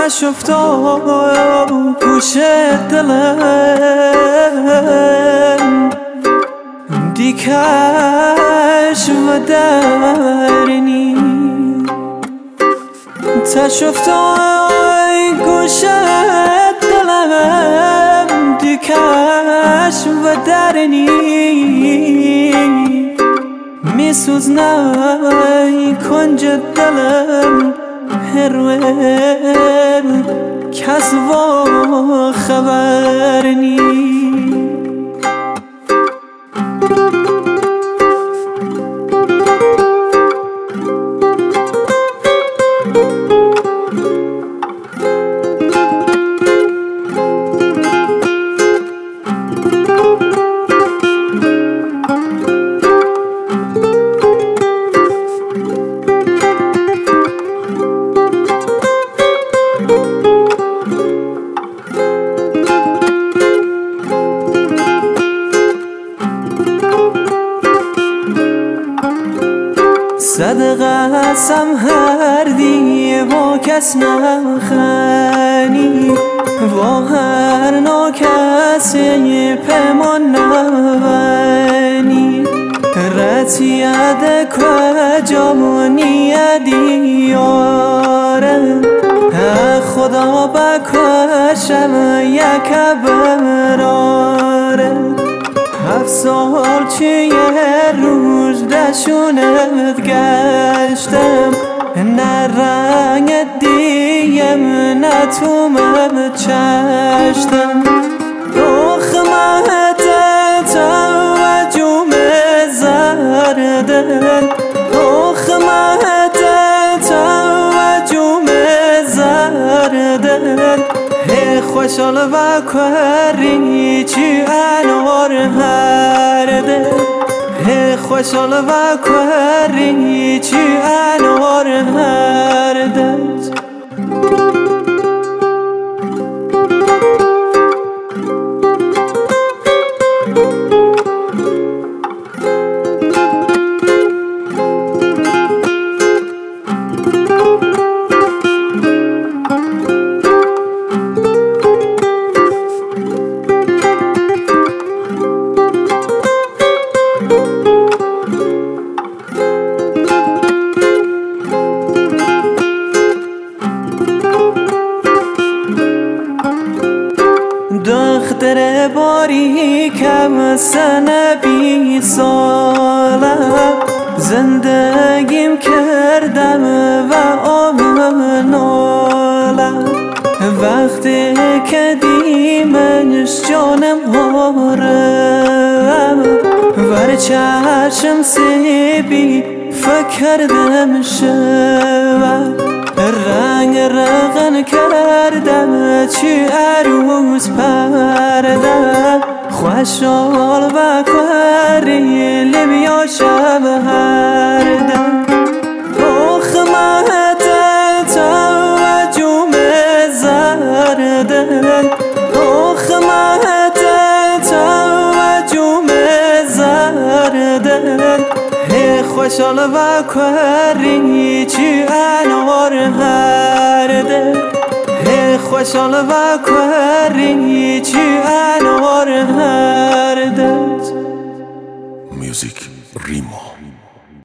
تش افتاد گوش دلم دیکش و درنی تش افتاد گوش دلم دیکش و درنی میسوزنی کنج دلم هرول کس و خبر نی صد قسم هر دی با کس نخنی و هر ناکسی پیمان نبنی رتیاد کجا منی دیاره خدا بکشم یک براره 7 سال چه یه روز دشونت گشتم نه رنگ دیم نه تو من چشتم دخمت توجوم زردن دخمت توجوم زردن خوشحال و کاری چی انوار هرده خوشحال و کاری چی انوار هرده دختر باریکم سنه 20 سالم زندگیم کردم و آمنالم وقتی که دیمنش جانم هارم ور چشم سیبی فکردم شوم رنگ رغن کردم چی عروس پردم خوشحال و کاری لبیا شب هردم دخمت توجوم زردن دخمت توجوم زردن خوشحال و کاری چی انوار هرده خوشحال و کاری چی انوار هرده Music Rimo